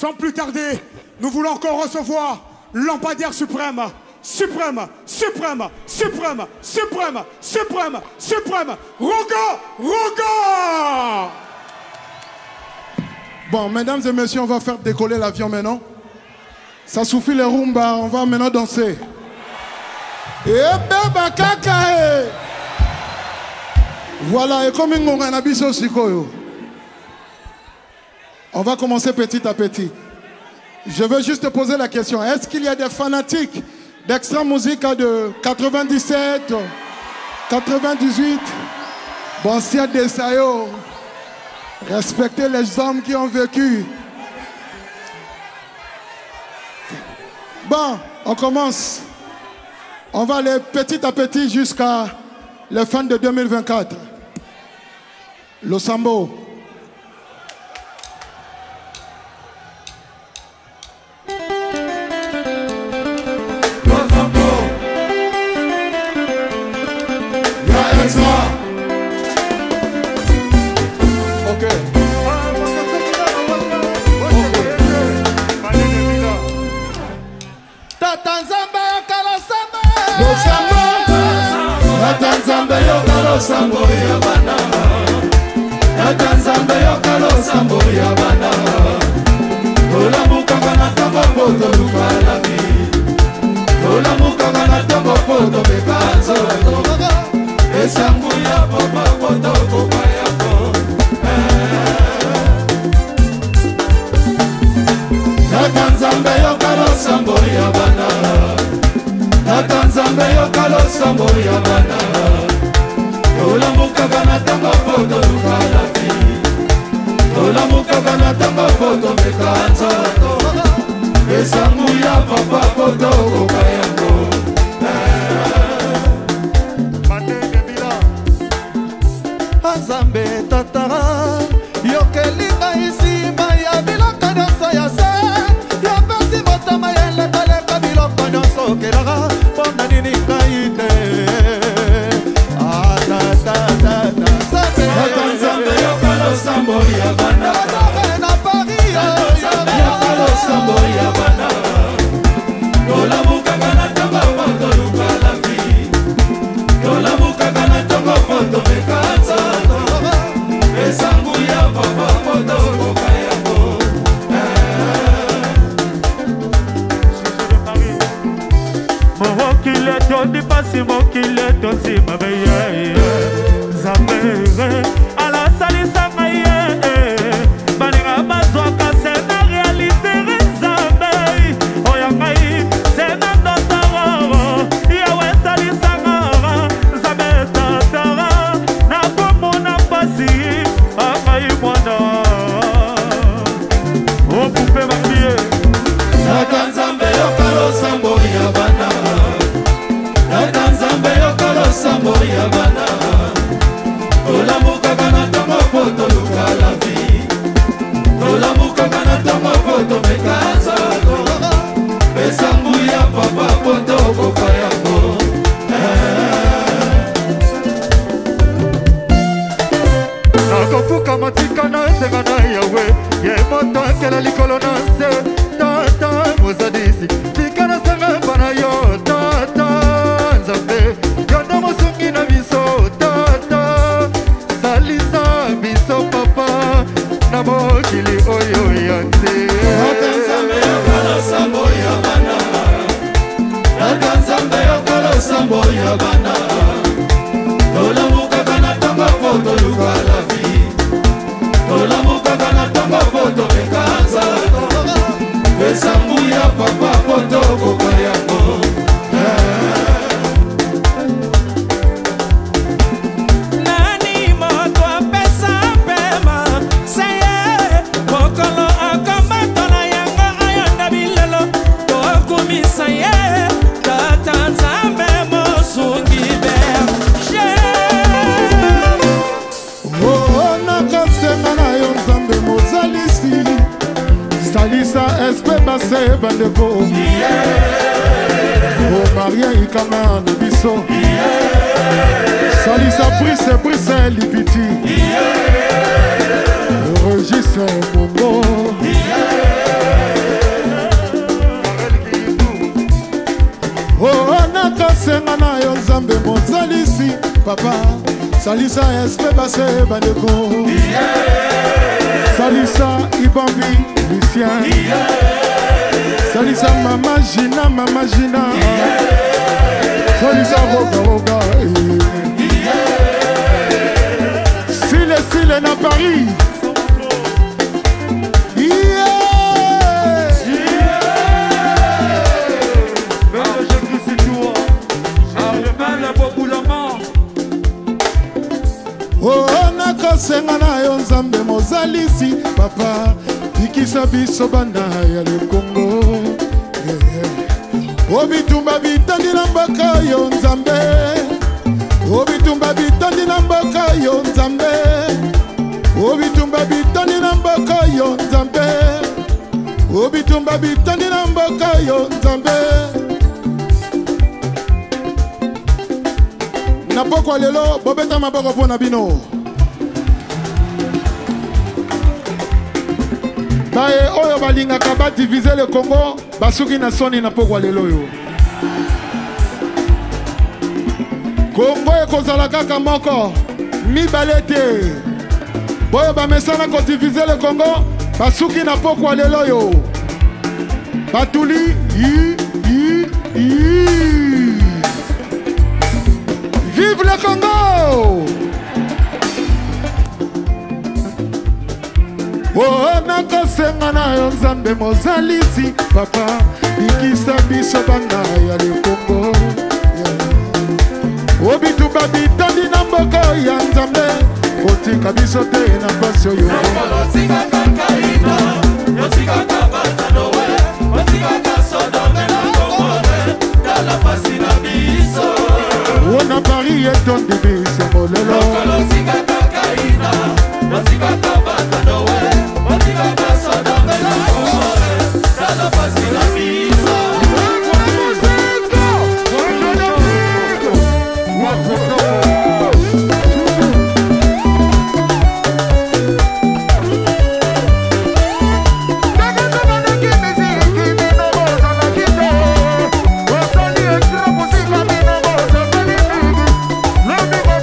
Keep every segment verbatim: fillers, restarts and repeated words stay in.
Sans plus tarder, nous voulons encore recevoir lampadaire suprême, suprême, suprême, suprême, suprême, suprême, suprême, Roga, Roga. Bon, mesdames et messieurs, on va faire décoller l'avion maintenant. Ça suffit les rumba, on va maintenant danser. Voilà, et comme on a biso sikoyo. On va commencer petit à petit. Je veux juste te poser la question. Est-ce qu'il y a des fanatiques d'Extra Musica de quatre-vingt-dix-sept, quatre-vingt-dix-huit? Bon, s'il y a des saillots, respectez les hommes qui ont vécu. Bon, on commence. On va aller petit à petit jusqu'à la fin de deux mille vingt-quatre. Le Sambo. Nzambe yokalo sambo ya bana Tata Nzambe yokalo sambo ya bana Tola mukanga na tango poto luka la vie Tola mukanga na tango poto bekanzo Esangu ya papa poto kopa yako Tata Nzambe yokalo sambo ya bana Tata Nzambe yokalo sambo ya bana Tola mukanga na tango poto luka la vie Tola mukanga na tango poto bekanzo Esangu ya papa poto koka yango Matenge bila Nzambe tatara Yokelinga isimba ya bilaka nyonso ya se Yopesi motama yelekaleka biloko nyonso kelaka Pona nini ngai te Nzambe yokalo sambo ya bana na Paris yokalo sambo ya bana Tola mukanga na tango poto luka la vie Tola mukanga na tango poto bekanza Esangu ya papa poto koka yango Mokile todi pasi mokile todi mabeye Nzambe ala salisa maye Baninga bazwaka sena realite Nzambe Oya ngai sena dotaro Yawe salisa ngara Nzambe tatara Na komo na pasi Akai mwana Opupe makie Tata Nzambe yokalo sambo ya bana Tata Nzambe yokalo sambo ya bana Tola mukanga na tango poto luka la vie Tola mukanga na tango poto bekanza Besangu ya papa poto koka yango Nakofuka matika na esenga na yawe Ye moto akela likolo na se Tata mozadisi Tika na senga pana yo Tata Nzambe Yondo mosungi na biso Tata Salisa biso papa Na mokili oyo ya nze Tata Nzambe yokalo sambo ya bana Tata Nzambe yokalo sambo ya bana Tola mukanga na tango poto luka la vie Tola mukanga na tango poto bekanza Besangu ya papa poto koka yango Nani moto apesa pema Seye Mokolo akamata na yanga ayanda bilelo Tokumisa ye Tata Nzambe mosungi berge Oh, nakasenga na yo Nzambe mozalisi Salisa espe base bandeko Oh, Maria ikama na biso Salisa prise prise lipiti Regisse Mongo papa salisa espe base bandeko salisa ibambi Lucien salisa mama Gina mama Gina salisa roga roga Sile Sile na Paris Oh, nakosenga na yo nzambe mozalisi papa bikisa biso banda ya le Congo yeah, yeah. Obitumba bitandi na mboka yo nzambe Obitumba bitandi na mboka yo nzambe Obitumba bitandi na mboka yo nzambe Obitumba bitandi na mboka yo nzambe Na poko lelo bobeta maboko pona bino Bae oyo balingaka ba diviser le Congo basuki na soni na poko lelo yo Congo ekozala kaka moko mibale te Boyo bamesana ko diviser le Congo basuki na poko lelo yo Batuli yi yi yi Vive le Congo! Oh, nakosenga na yo nzambe mozalisi papa bikisa biso banda ya le Congo yeah. Obitumba bitandi na mboka ya nzambe otika biso te na pasi oyo Ona Paris et ton début, c'est molelo. Let me go.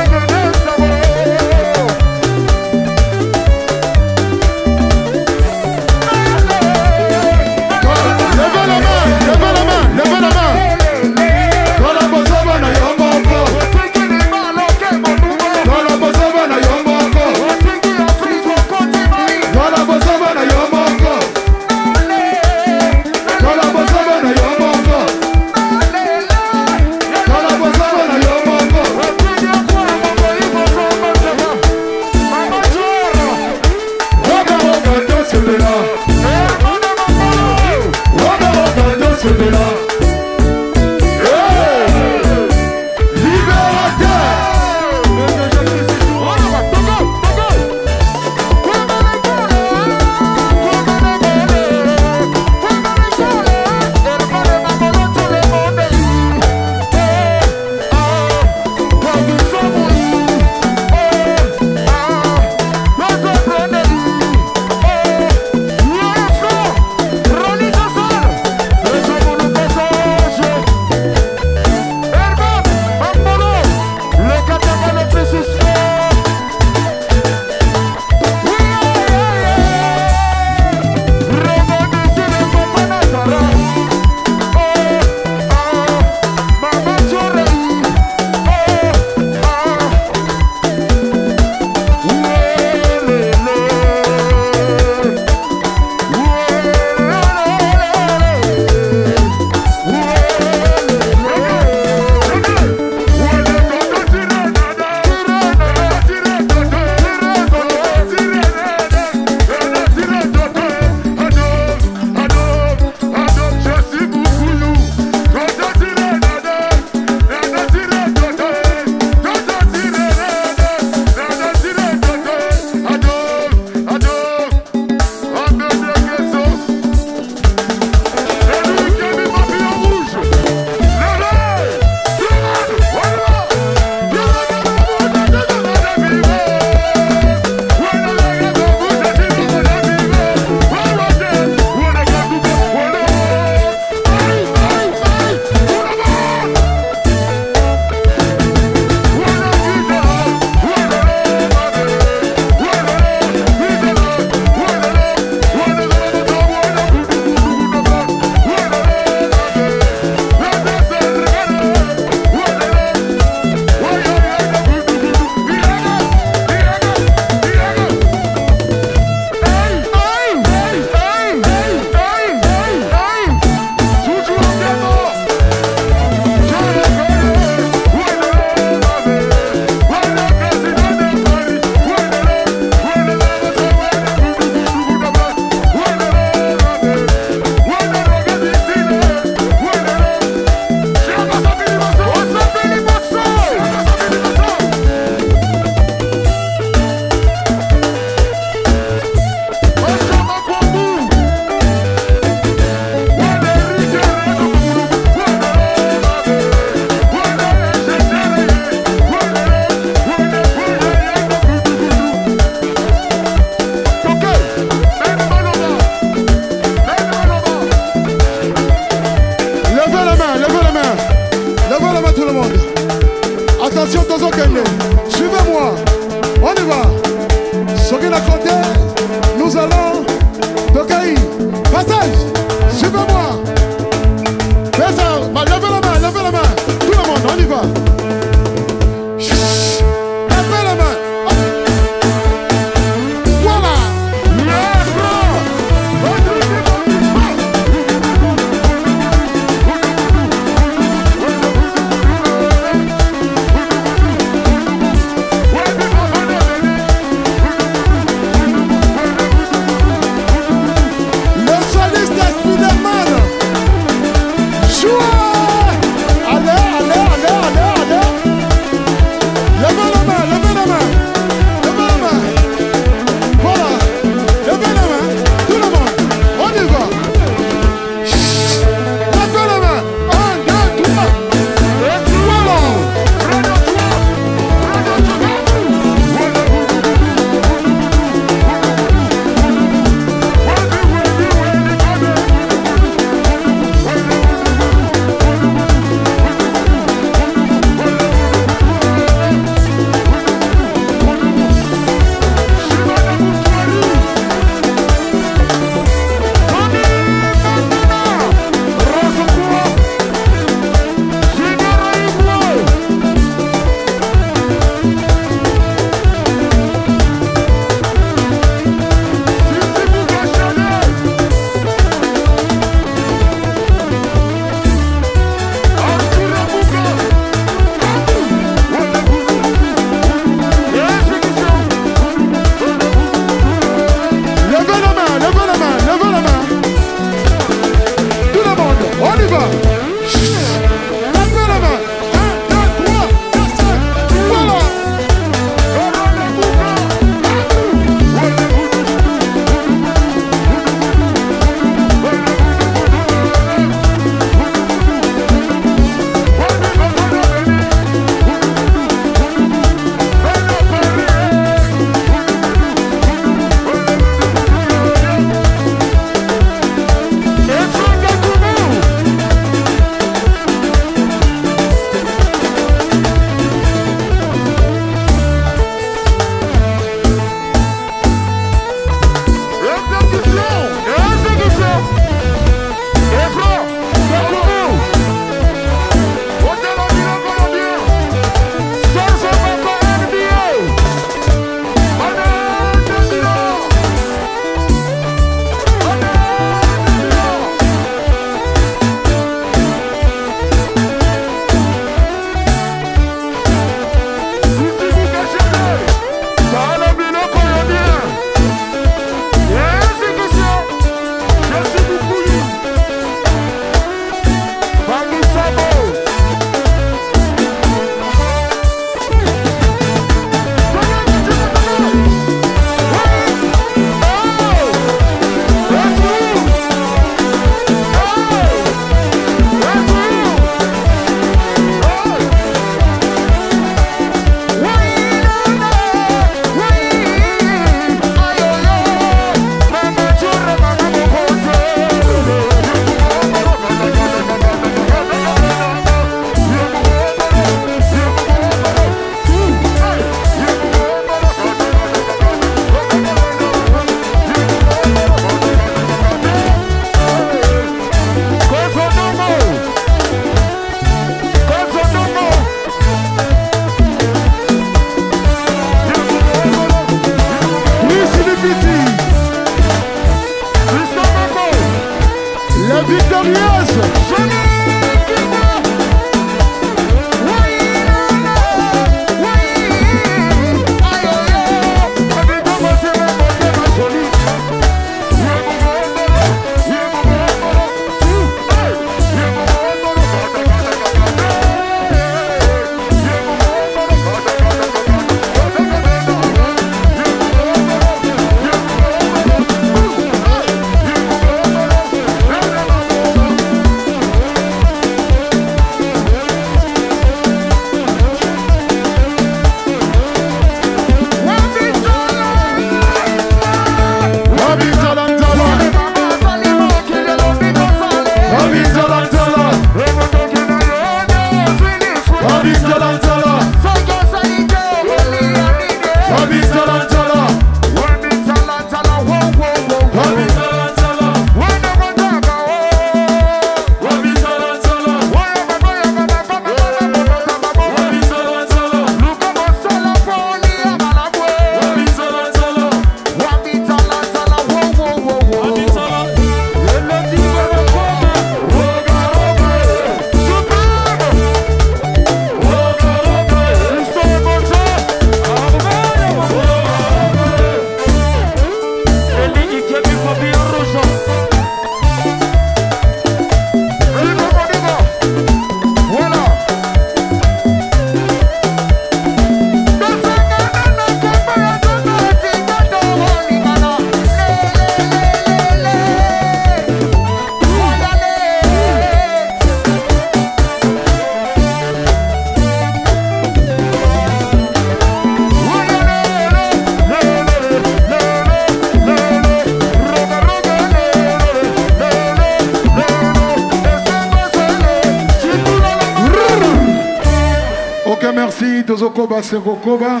Koba Koba.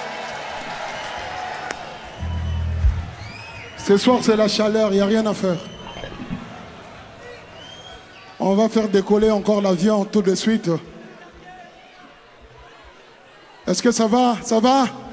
Ce soir, c'est la chaleur, il n'y a rien à faire. On va faire décoller encore l'avion tout de suite. Est-ce que ça va? Ça va?